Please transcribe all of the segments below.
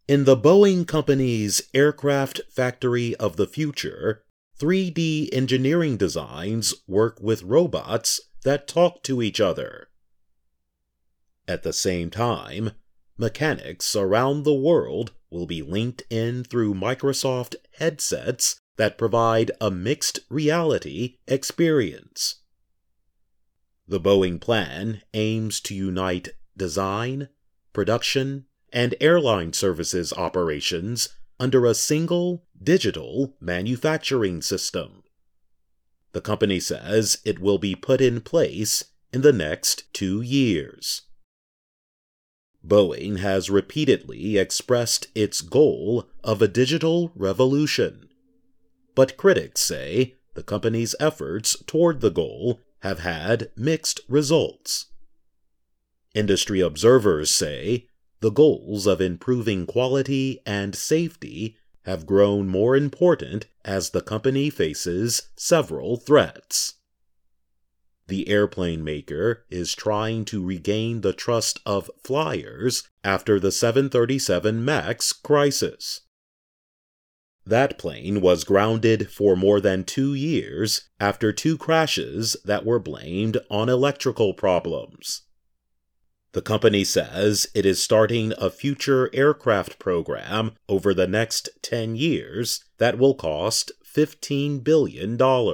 In the Boeing Company's Aircraft Factory of the Future, 3D engineering designs work with robots that talk to each other. At the same time, mechanics around the world will be linked in through Microsoft headsets that provide a mixed reality experience. The Boeing plan aims to unite design, production, and airline services operations under a single digital manufacturing system. The company says it will be put in place in the next 2 years. Boeing has repeatedly expressed its goal of a digital revolution, but critics say the company's efforts toward the goal have had mixed results. Industry observers say the goals of improving quality and safety have grown more important as the company faces several threats. The airplane maker is trying to regain the trust of flyers after the 737 MAX crisis. That plane was grounded for more than 2 years after 2 crashes that were blamed on electrical problems. The company says it is starting a future aircraft program over the next 10 years that will cost $15 billion.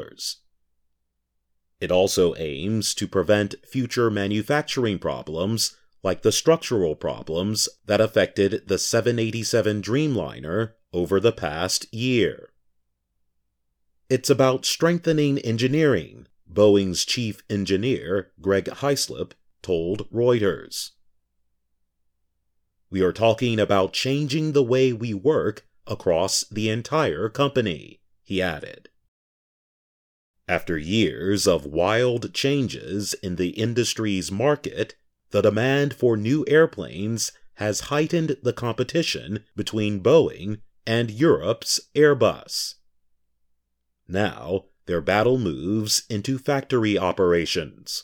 It also aims to prevent future manufacturing problems like the structural problems that affected the 787 Dreamliner over the past year. It's about strengthening engineering, Boeing's chief engineer, Greg Hyslop, told Reuters. We are talking about changing the way we work across the entire company, he added. After years of wild changes in the industry's market, the demand for new airplanes has heightened the competition between Boeing and Europe's Airbus. Now, their battle moves into factory operations.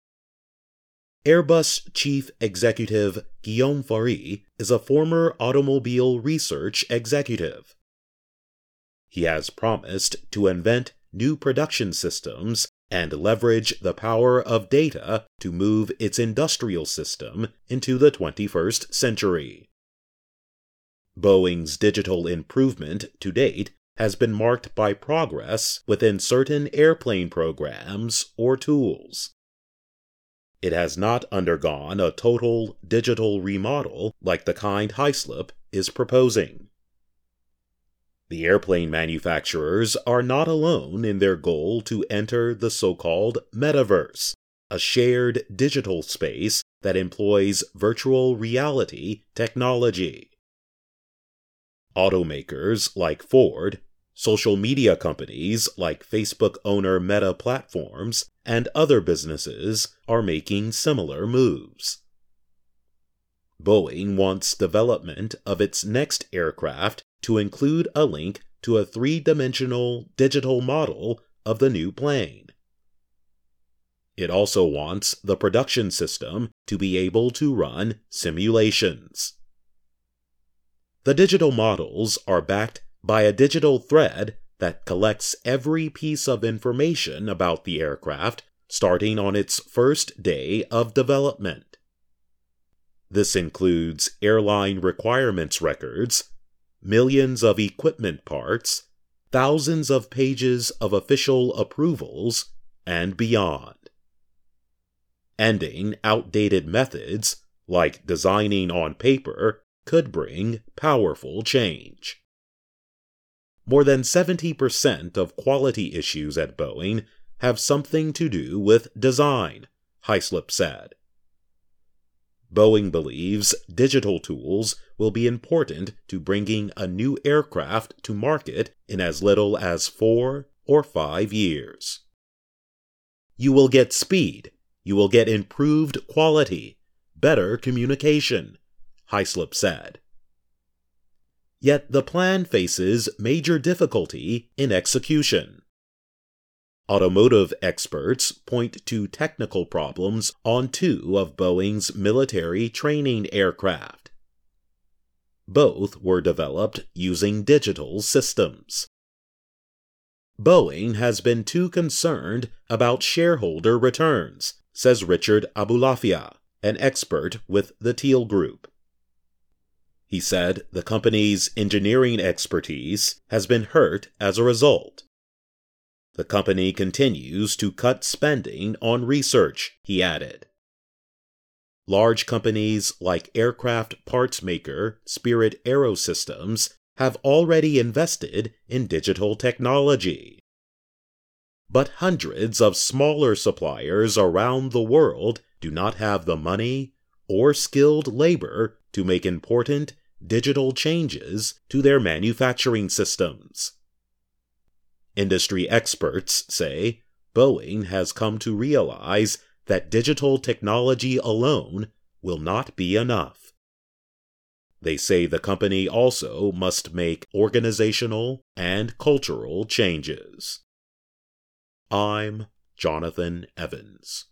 Airbus chief executive Guillaume Faury is a former automobile research executive. He has promised to invent new production systems and leverage the power of data to move its industrial system into the 21st century. Boeing's digital improvement to date has been marked by progress within certain airplane programs or tools. It has not undergone a total digital remodel like the kind Hyslop is proposing. The airplane manufacturers are not alone in their goal to enter the so-called metaverse, a shared digital space that employs virtual reality technology. Automakers like Ford, social media companies like Facebook owner Meta Platforms, and other businesses are making similar moves. Boeing wants development of its next aircraft to include a link to a 3-dimensional digital model of the new plane. It also wants the production system to be able to run simulations. The digital models are backed by a digital thread that collects every piece of information about the aircraft starting on its first day of development. This includes airline requirements records, millions of equipment parts, thousands of pages of official approvals, and beyond. Ending outdated methods, like designing on paper, could bring powerful change. More than 70% of quality issues at Boeing have something to do with design, Hyslop said. Boeing believes digital tools will be important to bringing a new aircraft to market in as little as 4 or 5 years. You will get speed, you will get improved quality, better communication, Hyslop said. Yet the plan faces major difficulty in execution. Automotive experts point to technical problems on 2 of Boeing's military training aircraft. Both were developed using digital systems. Boeing has been too concerned about shareholder returns, says Richard Abulafia, an expert with the Teal Group. He said the company's engineering expertise has been hurt as a result. The company continues to cut spending on research, he added. Large companies like aircraft parts maker Spirit AeroSystems have already invested in digital technology. But hundreds of smaller suppliers around the world do not have the money or skilled labor to make important digital changes to their manufacturing systems. Industry experts say Boeing has come to realize that digital technology alone will not be enough. They say the company also must make organizational and cultural changes. I'm Jonathan Evans.